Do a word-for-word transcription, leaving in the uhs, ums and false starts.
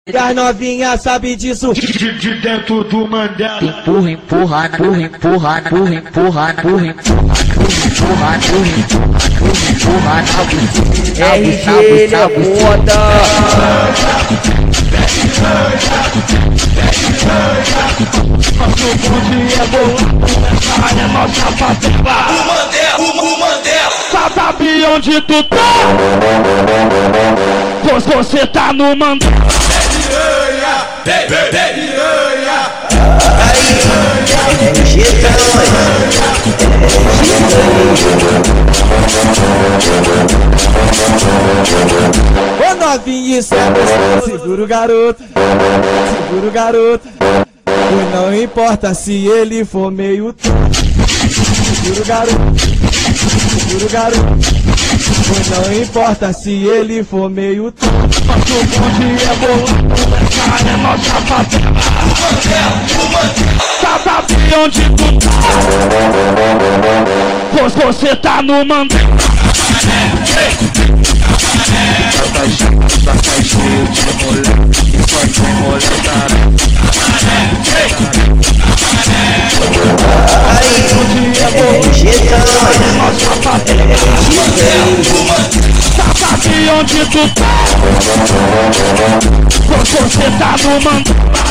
E as novinhas sabem disso. De, de dentro do Mandela. Empurra, empurra, empurra, empurra, empurra, empurra, empurra, empurra, empurra, empurra, empurra, R G, ele é foda. Nosso bonde é bom, essa área é nossa favela. O Mandela, o, o Mandela. Sabe onde tu tá? Você, você tá no Mandela. Vem, vem, vem. R G Ô novinha, isso é gostoso. Segura o garoto, segura o garoto. E não importa se ele for meio tonto. Segura o garoto, segura o garoto. E não importa se ele for meio tonto. Nosso bonde é bom, essa área é nossa favela. O Mandela, o Mandela. Sabe onde tu tá? Você, você tá no Mandela. Tá cheio de moleque, só tem moleque. Sabe onde tu tá? Você tá no Mandela.